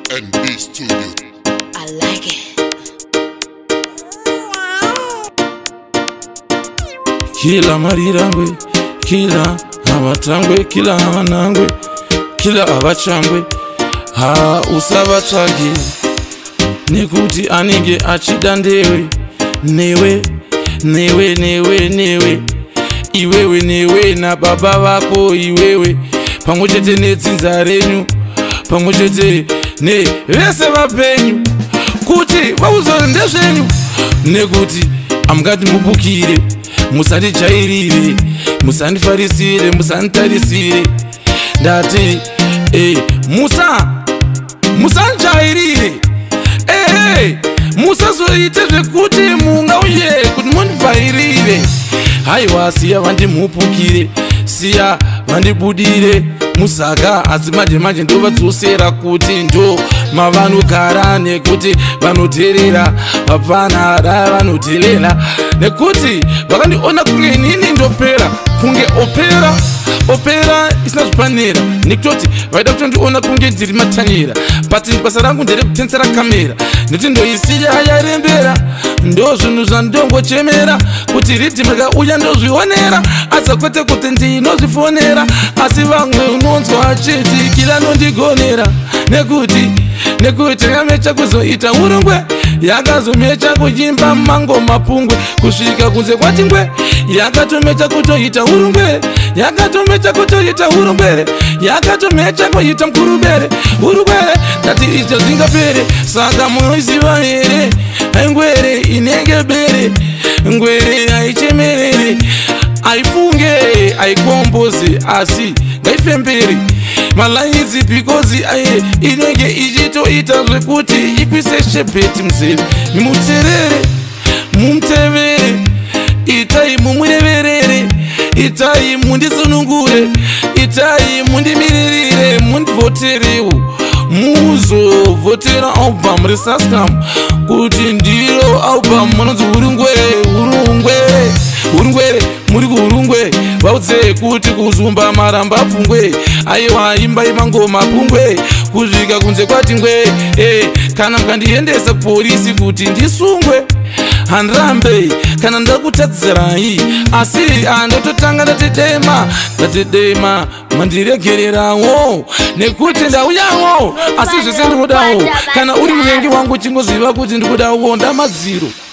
NB Studio. I like it. Kila marirangwe, kila abatangwe, kila abanangwe, kila abachangwe, ha usabatsvage nekuti anenge achida ndewe, newe iwewe newe nababa vako iwewe pamwechete nedzinza renyu pamwechete nevese vapenyu kuti vauzore ndezvenyu nekuti amungati mupukire musandijairire musandifarisire musanitarisire ndati musandijairire musazoite zvekuti mungauye kuti mundivhairire haiwa siya vandimupukire siya vandibudire musaka asi manje ndovadzosera kuti ndo mavanogara nekuti vanoteerera vapana da vanoteerera nekuti vakandiona kunge inini ndopera kunge opera isina zvipanera nekutoti vaida kutondiona kunge ndiri matanyera but basa rangu nderekutensera kamera nekuti ndoisiya yarembera ndo zvinhu zvandongochemera kuti ridhimu rikauya ndozvionera asi kwete kuti ndinozvifonera asi vamwe unonzwa achiti kila nondigonera nekuti yakamecha kuzoita urungwe yakazomecha kuimba mango mapungwe kusvika kunze kwati ngwe yakatomecha kutoita urungwe yakatomecha kutoita urungwere yakatomecha kuita mkurubere urungwere ndati izvo zvingapere saka munoziva here ngwere inenge bere ngwere haichemerere aifunge aikomboze asi ngaifembere malayizi because inenge ichitoita zvekuti ikwise shebheti muzeve nimuterere mumutevere itai mumureverere itai mundisunungure itai mundimiririre mundivhoterewo muzovhotera album resaskam kuti ndiro album munonzi urungwere muri kuurungwe vaudze kuti kuzumba maramba pfungwe aiwa imbai mangoma pungwe kusvika kunze kwati ngwe kana mukandiendesa kupolisi kuti ndisungwe handirambe kana ndakutadzirai asi andototanga ndatidema mandiregererawo nekuti ndauyawo asi zvese ndikudawo kana uri muvengi wangu chingoziva kuti ndikudawo ndamaziro.